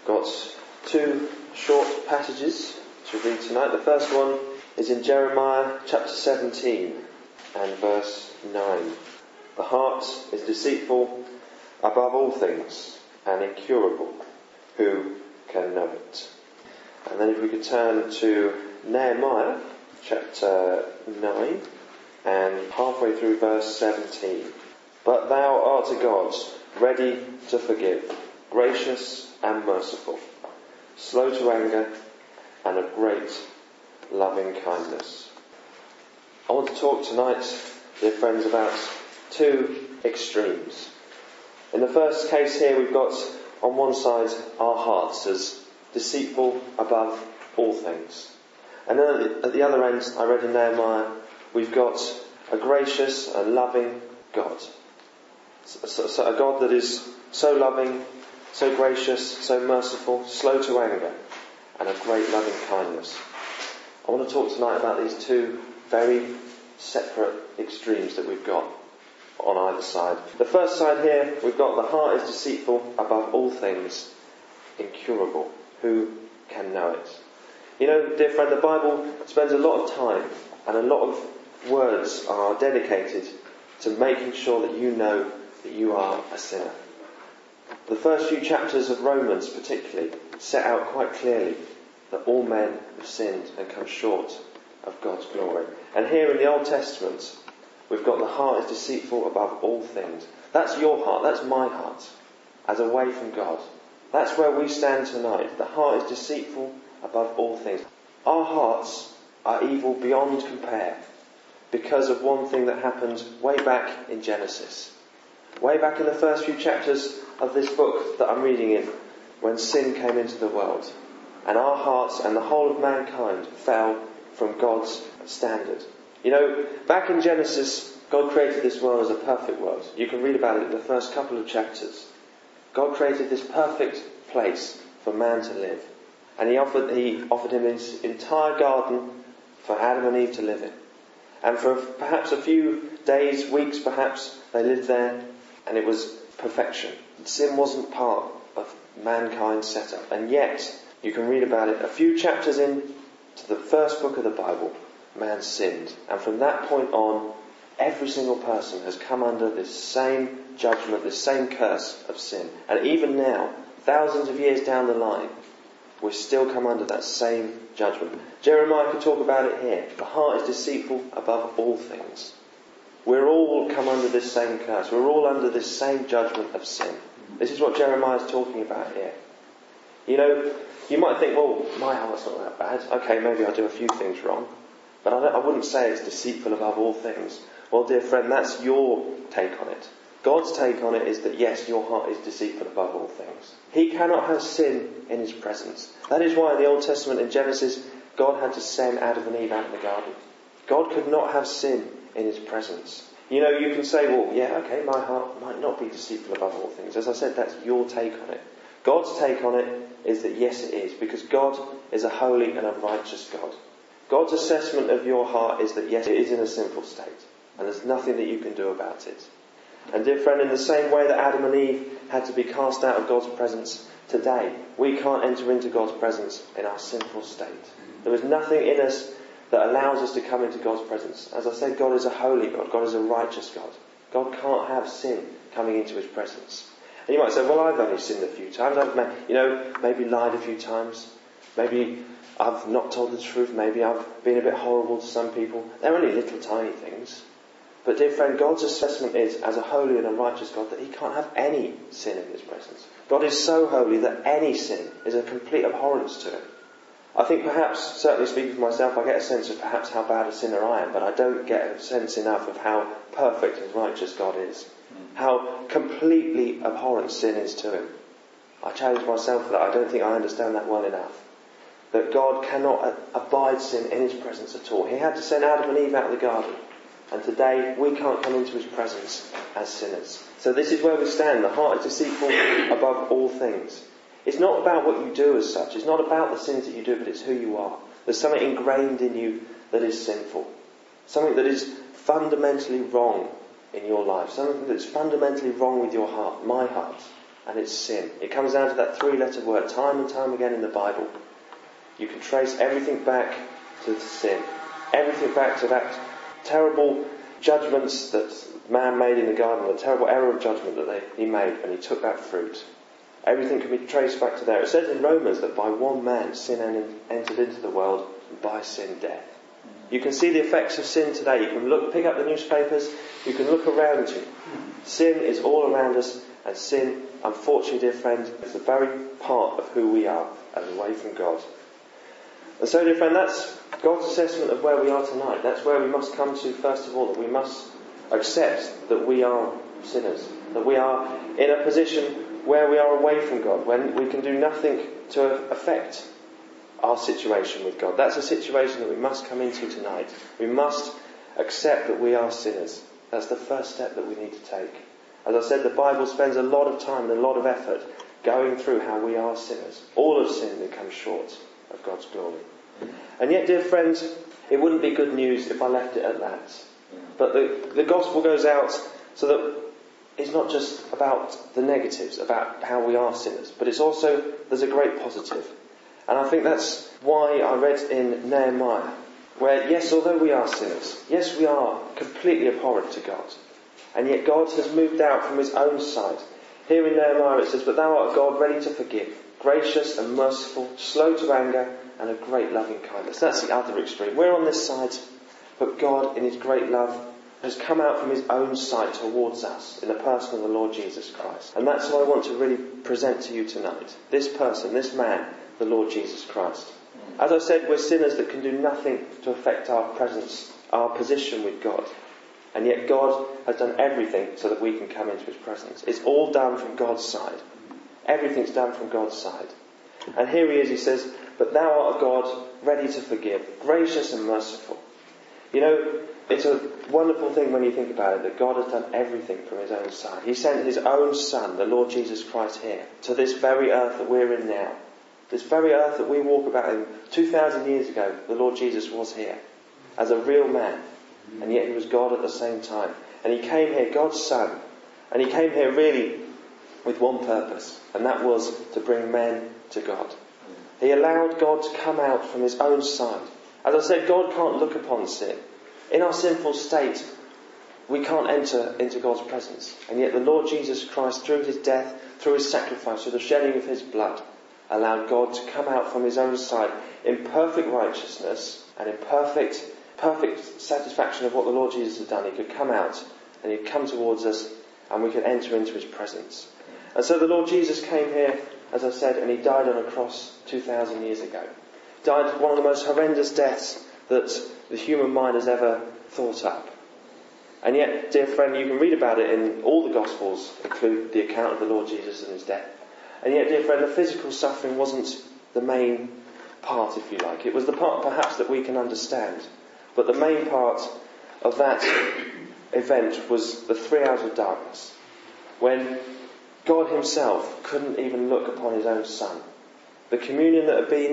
Got two short passages to read tonight. The first one is in Jeremiah chapter 17 and verse 9. The heart is deceitful above all things and incurable. Who can know it? And then if we could turn to Nehemiah chapter 9 and halfway through verse 17. But thou art a God, ready to forgive, gracious and merciful, slow to anger and of great loving kindness. I want to talk tonight, dear friends, about two extremes. In the first case here, we've got on one side our hearts as deceitful above all things. And then at the other end, I read in Nehemiah, we've got a gracious and loving God. So a God that is so loving, so gracious, so merciful, slow to anger, and of great loving kindness. I want to talk tonight about these two very separate extremes that we've got on either side. The first side here, we've got the heart is deceitful above all things, incurable. Who can know it? You know, dear friend, the Bible spends a lot of time and a lot of words are dedicated to making sure that you know that you are a sinner. The first few chapters of Romans particularly set out quite clearly that all men have sinned and come short of God's glory. And here in the Old Testament, we've got the heart is deceitful above all things. That's your heart, that's my heart, as away from God. That's where we stand tonight. The heart is deceitful above all things. Our hearts are evil beyond compare because of one thing that happened way back in Genesis. Way back in the first few chapters of this book that I'm reading in, when sin came into the world. And our hearts and the whole of mankind fell from God's standard. You know, back in Genesis, God created this world as a perfect world. You can read about it in the first couple of chapters. God created this perfect place for man to live. And he offered him his entire garden for Adam and Eve to live in. And for perhaps a few days, weeks perhaps, they lived there, and it was perfection. Sin wasn't part of mankind's setup. And yet, you can read about it a few chapters into the first book of the Bible, man sinned. And from that point on, every single person has come under this same judgment, this same curse of sin. And even now, thousands of years down the line, we still come under that same judgment. Jeremiah could talk about it here. The heart is deceitful above all things. We're all come under this same curse. We're all under this same judgment of sin. This is what Jeremiah is talking about here. You know, you might think, well, my heart's not that bad. Okay, maybe I do a few things wrong. But I wouldn't say it's deceitful above all things. Well, dear friend, that's your take on it. God's take on it is that, yes, your heart is deceitful above all things. He cannot have sin in his presence. That is why in the Old Testament, in Genesis, God had to send Adam and Eve out of the garden. God could not have sin in his presence. You know, you can say, well, yeah, okay, my heart might not be deceitful above all things. As I said, that's your take on it. God's take on it is that, yes, it is, because God is a holy and a righteous God. God's assessment of your heart is that, yes, it is in a sinful state, and there's nothing that you can do about it. And dear friend, in the same way that Adam and Eve had to be cast out of God's presence, today we can't enter into God's presence in our sinful state. There is nothing in us that allows us to come into God's presence. As I said, God is a holy God. God is a righteous God. God can't have sin coming into his presence. And you might say, well, I've only sinned a few times. I've maybe lied a few times. Maybe I've not told the truth. Maybe I've been a bit horrible to some people. They're only little tiny things. But dear friend, God's assessment is, as a holy and a righteous God, that he can't have any sin in his presence. God is so holy that any sin is a complete abhorrence to him. I think perhaps, certainly speaking for myself, I get a sense of perhaps how bad a sinner I am, but I don't get a sense enough of how perfect and righteous God is. How completely abhorrent sin is to him. I challenge myself for that. I don't think I understand that well enough. That God cannot abide sin in his presence at all. He had to send Adam and Eve out of the garden. And today we can't come into his presence as sinners. So this is where we stand. The heart is deceitful above all things. It's not about what you do as such. It's not about the sins that you do, but it's who you are. There's something ingrained in you that is sinful. Something that is fundamentally wrong in your life. Something that's fundamentally wrong with your heart, my heart. and it's sin. It comes down to that 3-letter word, time and time again in the Bible. You can trace everything back to sin. Everything back to that terrible judgments that man made in the garden, the terrible error of judgment that he made when he took that fruit. Everything can be traced back to there. It says in Romans that by one man sin entered into the world, and by sin death. You can see the effects of sin today. You can pick up the newspapers, you can look around you. Sin is all around us, and sin, unfortunately, dear friend, is the very part of who we are, as away from God. And so, dear friend, that's God's assessment of where we are tonight. That's where we must come to, first of all, that we must accept that we are sinners, that we are in a position where we are away from God, when we can do nothing to affect our situation with God. That's a situation that we must come into tonight. We must accept that we are sinners. That's the first step that we need to take. As I said, the Bible spends a lot of time and a lot of effort going through how we are sinners. All have sinned and come short of God's glory. And yet, dear friends, it wouldn't be good news if I left it at that. But the gospel goes out so that it's not just about the negatives, about how we are sinners, but it's also, there's a great positive. And I think that's why I read in Nehemiah, where, yes, although we are sinners, yes, we are completely abhorrent to God, and yet God has moved out from his own side. Here in Nehemiah it says, "But thou art a God ready to forgive, gracious and merciful, slow to anger, and of great loving kindness." That's the other extreme. We're on this side, but God, in his great love, has come out from his own side towards us in the person of the Lord Jesus Christ. And that's what I want to really present to you tonight. This person, this man, the Lord Jesus Christ. As I said, we're sinners that can do nothing to affect our presence, our position with God. And yet God has done everything so that we can come into his presence. It's all done from God's side. Everything's done from God's side. And here he is, he says, "But thou art a God ready to forgive, gracious and merciful." You know, it's a wonderful thing when you think about it, that God has done everything from his own side. He sent his own Son, the Lord Jesus Christ, here, to this very earth that we're in now. This very earth that we walk about in 2,000 years ago, the Lord Jesus was here as a real man. And yet he was God at the same time. And he came here, God's Son. And he came here really with one purpose, and that was to bring men to God. He allowed God to come out from his own side. As I said, God can't look upon sin. In our sinful state, we can't enter into God's presence. And yet the Lord Jesus Christ, through his death, through his sacrifice, through the shedding of his blood, allowed God to come out from his own side in perfect righteousness and in perfect satisfaction of what the Lord Jesus had done. He could come out and he'd come towards us and we could enter into his presence. And so the Lord Jesus came here, as I said, and he died on a cross 2,000 years ago. Died one of the most horrendous deaths that the human mind has ever thought up. And yet, dear friend, you can read about it in all the Gospels, include the account of the Lord Jesus and his death. And yet, dear friend, the physical suffering wasn't the main part, if you like. It was the part, perhaps, that we can understand. But the main part of that event was the 3 hours of darkness, when God himself couldn't even look upon his own Son. The communion that had been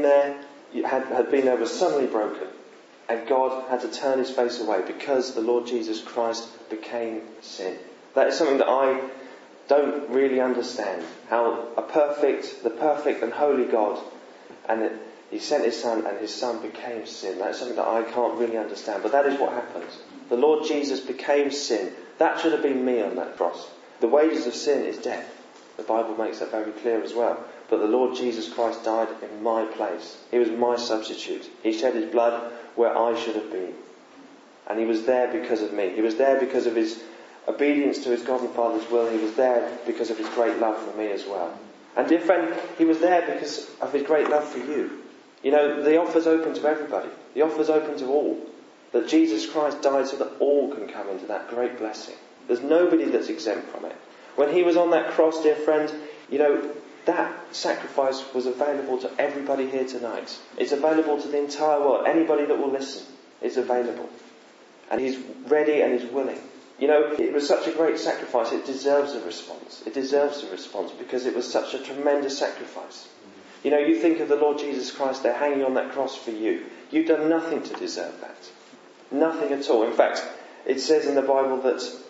there was suddenly broken, and God had to turn his face away because the Lord Jesus Christ became sin. That is something that I don't really understand, how the perfect and holy God, and that he sent his Son and his Son became sin. That is something that I can't really understand, but that is what happened. The Lord Jesus became sin. That should have been me on that cross. The wages of sin is death. The Bible makes that very clear as well. But the Lord Jesus Christ died in my place. He was my substitute. He shed his blood where I should have been. And he was there because of me. He was there because of his obedience to his God and Father's will. He was there because of his great love for me as well. And dear friend, he was there because of his great love for you. You know, the offer's open to everybody. The offer's open to all. That Jesus Christ died so that all can come into that great blessing. There's nobody that's exempt from it. When he was on that cross, dear friend, you know, that sacrifice was available to everybody here tonight. It's available to the entire world. Anybody that will listen, it's available. And he's ready and he's willing. You know, it was such a great sacrifice, it deserves a response. It deserves a response because it was such a tremendous sacrifice. You know, you think of the Lord Jesus Christ there hanging on that cross for you. You've done nothing to deserve that. Nothing at all. In fact, it says in the Bible that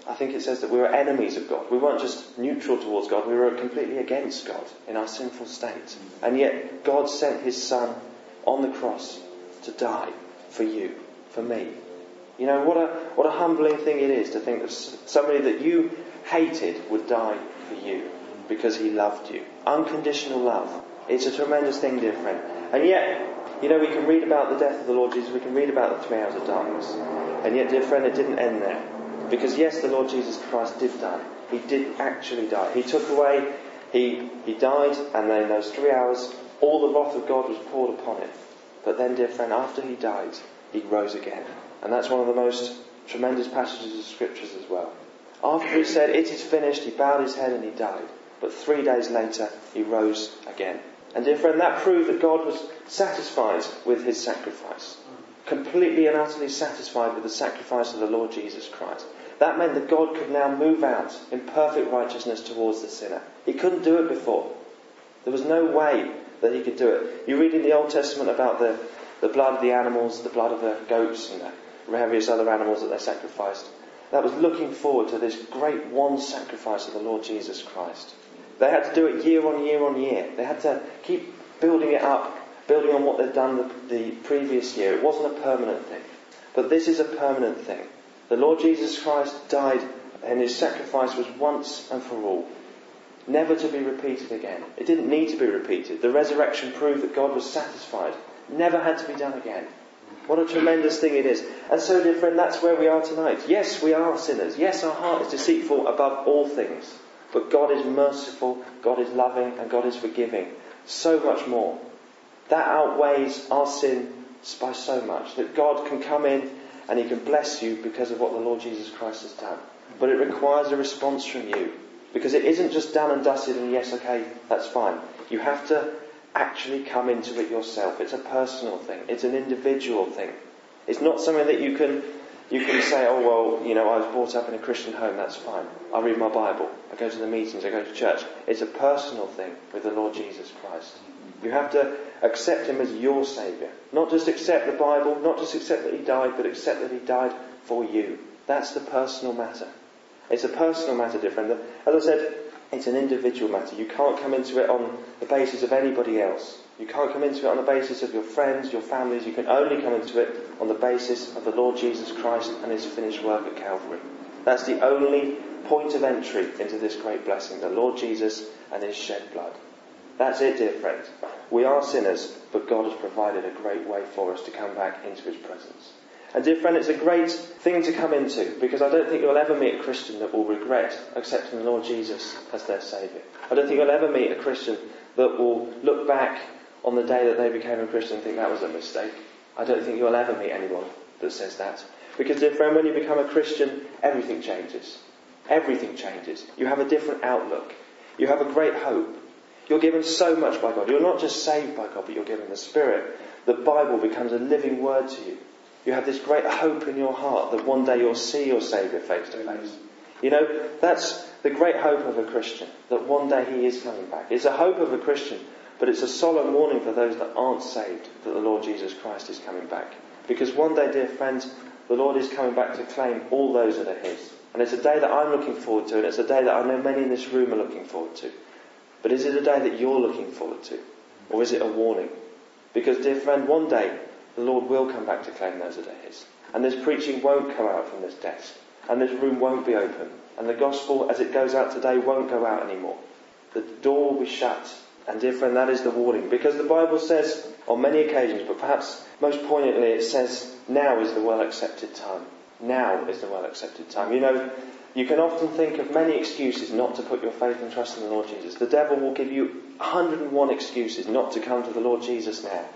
I think it says that we were enemies of God. We weren't just neutral towards God, we were completely against God in our sinful state. And yet God sent his Son on the cross to die for you, for me. You know, what a humbling thing it is to think that somebody that you hated would die for you because he loved you. Unconditional love. It's a tremendous thing, dear friend. And yet, you know, we can read about the death of the Lord Jesus, we can read about the 3 hours of darkness. And yet, dear friend, it didn't end there. Because yes, the Lord Jesus Christ did die. He did actually die. He took away, he died, and then in those 3 hours, all the wrath of God was poured upon him. But then, dear friend, after he died, he rose again. And that's one of the most tremendous passages of Scriptures as well. After he said, "It is finished," he bowed his head and he died. But 3 days later, he rose again. And dear friend, that proved that God was satisfied with his sacrifice. Completely and utterly satisfied with the sacrifice of the Lord Jesus Christ. That meant that God could now move out in perfect righteousness towards the sinner. He couldn't do it before. There was no way that he could do it. You read in the Old Testament about the blood of the animals, the blood of the goats and the various other animals that they sacrificed. That was looking forward to this great one sacrifice of the Lord Jesus Christ. They had to do it year on year on year. They had to keep building it up, building on what they'd done the previous year. It wasn't a permanent thing. But this is a permanent thing. The Lord Jesus Christ died and his sacrifice was once and for all. Never to be repeated again. It didn't need to be repeated. The resurrection proved that God was satisfied. Never had to be done again. What a tremendous thing it is. And so, dear friend, that's where we are tonight. Yes, we are sinners. Yes, our heart is deceitful above all things. But God is merciful, God is loving, and God is forgiving. So much more. That outweighs our sin by so much. That God can come in and he can bless you because of what the Lord Jesus Christ has done. But it requires a response from you. Because it isn't just done and dusted and yes, okay, that's fine. You have to actually come into it yourself. It's a personal thing. It's an individual thing. It's not something that you can say, oh, well, you know, I was brought up in a Christian home, that's fine. I read my Bible. I go to the meetings. I go to church. It's a personal thing with the Lord Jesus Christ. You have to accept him as your Saviour. Not just accept the Bible, not just accept that he died, but accept that he died for you. That's the personal matter. It's a personal matter, dear friend. As I said, it's an individual matter. You can't come into it on the basis of anybody else. You can't come into it on the basis of your friends, your families. You can only come into it on the basis of the Lord Jesus Christ and his finished work at Calvary. That's the only point of entry into this great blessing, the Lord Jesus and his shed blood. That's it, dear friends. We are sinners, but God has provided a great way for us to come back into his presence. And dear friend, it's a great thing to come into, because I don't think you'll ever meet a Christian that will regret accepting the Lord Jesus as their Saviour. I don't think you'll ever meet a Christian that will look back on the day that they became a Christian and think that was a mistake. I don't think you'll ever meet anyone that says that. Because, dear friend, when you become a Christian, everything changes. Everything changes. You have a different outlook. You have a great hope. You're given so much by God. You're not just saved by God, but you're given the Spirit. The Bible becomes a living word to you. You have this great hope in your heart that one day you'll see your Saviour face to face. You know, that's the great hope of a Christian, that one day he is coming back. It's a hope of a Christian, but it's a solemn warning for those that aren't saved that the Lord Jesus Christ is coming back. Because one day, dear friends, the Lord is coming back to claim all those that are his. And it's a day that I'm looking forward to, and it's a day that I know many in this room are looking forward to. But is it a day that you're looking forward to? Or is it a warning? Because, dear friend, one day the Lord will come back to claim those that are his. And this preaching won't come out from this desk. And this room won't be open. And the gospel, as it goes out today, won't go out anymore. The door will be shut. And dear friend, that is the warning. Because the Bible says on many occasions, but perhaps most poignantly, it says, now is the well-accepted time. Now is the well-accepted time. You know, you can often think of many excuses not to put your faith and trust in the Lord Jesus. The devil will give you 101 excuses not to come to the Lord Jesus now.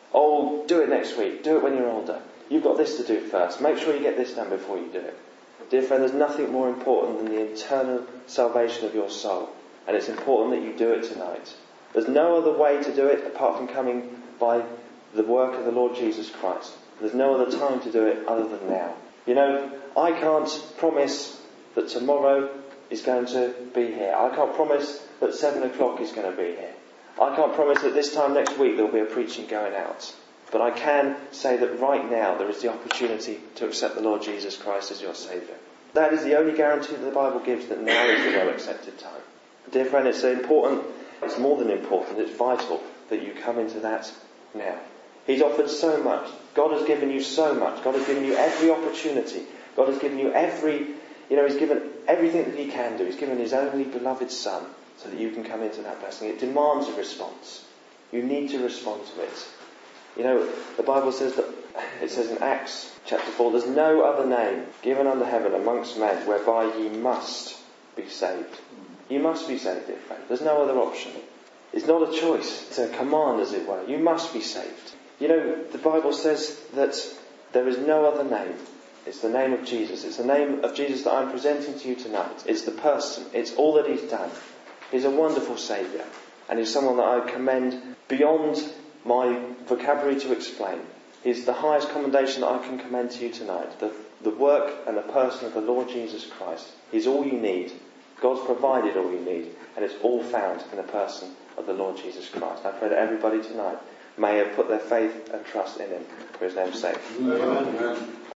Oh, do it next week. Do it when you're older. You've got this to do first. Make sure you get this done before you do it. Dear friend, there's nothing more important than the eternal salvation of your soul. And it's important that you do it tonight. There's no other way to do it apart from coming by the work of the Lord Jesus Christ. There's no other time to do it other than now. You know, I can't promise that tomorrow is going to be here. I can't promise that 7 o'clock is going to be here. I can't promise that this time next week there'll be a preaching going out. But I can say that right now there is the opportunity to accept the Lord Jesus Christ as your Saviour. That is the only guarantee that the Bible gives, that now is the well-accepted time. Dear friend, it's important, it's more than important, it's vital that you come into that now. He's offered so much. God has given you so much. God has given you every opportunity. God has given you He's given everything that he can do. He's given his only beloved Son so that you can come into that blessing. It demands a response. You need to respond to it. The Bible says it says in Acts chapter 4, there's no other name given under heaven amongst men whereby ye must be saved. You must be saved, dear friend. There's no other option. It's not a choice. It's a command, as it were. You must be saved. The Bible says that there is no other name. It's the name of Jesus. It's the name of Jesus that I'm presenting to you tonight. It's the person. It's all that he's done. He's a wonderful Saviour. And he's someone that I commend beyond my vocabulary to explain. He's the highest commendation that I can commend to you tonight. The work and the person of the Lord Jesus Christ. He's all you need. God's provided all you need. And it's all found in the person of the Lord Jesus Christ. I pray that everybody tonight may have put their faith and trust in him for his name's sake. Amen.